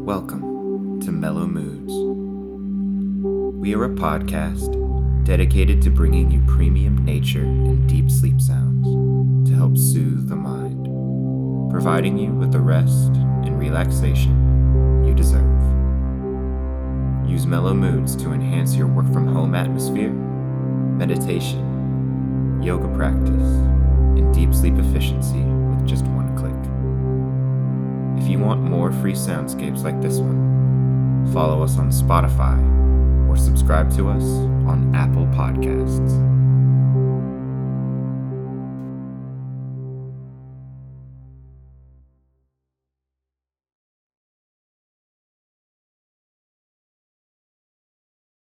Welcome to Mellow Moods. We are a podcast dedicated to bringing you premium nature and deep sleep sounds to help soothe the mind, providing you with the rest and relaxation you deserve. Use Mellow Moods to enhance your work from home atmosphere, meditation, yoga practice, and deep sleep efficiency with just one click. If you want more free soundscapes like this one, follow us on Spotify or subscribe to us on Apple Podcasts.